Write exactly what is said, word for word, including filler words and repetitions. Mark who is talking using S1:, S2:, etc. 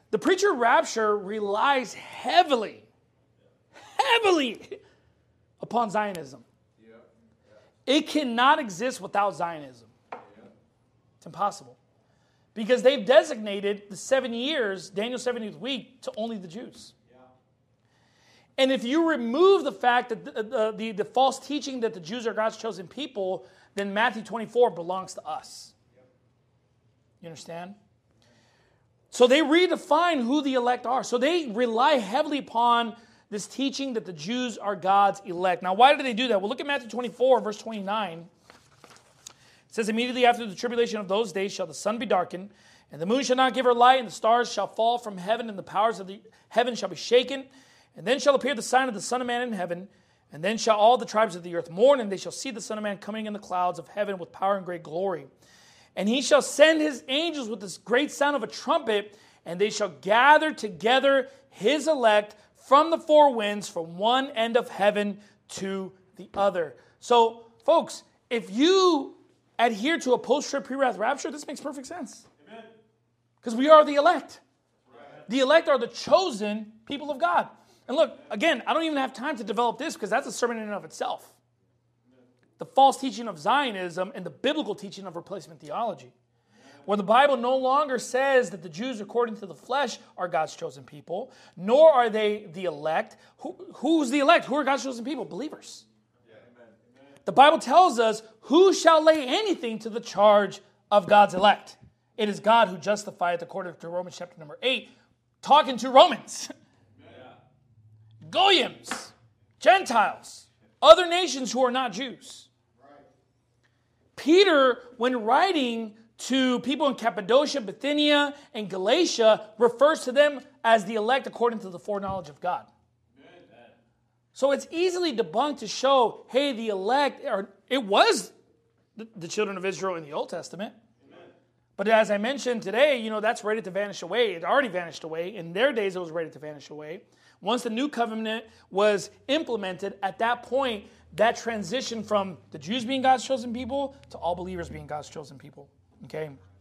S1: The pre-rapture relies heavily, heavily upon Zionism. Yeah. Yeah. It cannot exist without Zionism. Yeah. It's impossible. Because they've designated the seven years, Daniel's seventieth week, to only the Jews. Yeah. And if you remove the fact that the, the, the, the false teaching that the Jews are God's chosen people, then Matthew twenty-four belongs to us. Yeah. You understand? So they redefine who the elect are. So they rely heavily upon this teaching that the Jews are God's elect. Now, why do they do that? Well, look at Matthew twenty-four, verse twenty-nine. It says, immediately after the tribulation of those days shall the sun be darkened, and the moon shall not give her light, and the stars shall fall from heaven, and the powers of the heaven shall be shaken. And then shall appear the sign of the Son of Man in heaven, and then shall all the tribes of the earth mourn, and they shall see the Son of Man coming in the clouds of heaven with power and great glory. And he shall send his angels with this great sound of a trumpet, and they shall gather together his elect from the four winds, from one end of heaven to the other. So, folks, if you adhere to a post-trib, pre-wrath rapture, this makes perfect sense. Because we are the elect. Right. The elect are the chosen people of God. And look, again, I don't even have time to develop this because that's a sermon in and of itself. The false teaching of Zionism and the biblical teaching of replacement theology. Where the Bible no longer says that the Jews, according to the flesh, are God's chosen people, nor are they the elect. Who, who's the elect? Who are God's chosen people? Believers. The Bible tells us, who shall lay anything to the charge of God's elect? It is God who justifieth, according to Romans chapter number eight, talking to Romans. Yeah. Goyim, Gentiles, other nations who are not Jews. Right. Peter, when writing to people in Cappadocia, Bithynia, and Galatia, refers to them as the elect according to the foreknowledge of God. So it's easily debunked to show, hey, the elect, or it was the, the children of Israel in the Old Testament. Amen. But as I mentioned today, you know, that's ready to vanish away. It already vanished away. In their days, it was ready to vanish away. Once the new covenant was implemented, at that point, that transition from the Jews being God's chosen people to all believers being God's chosen people. Okay?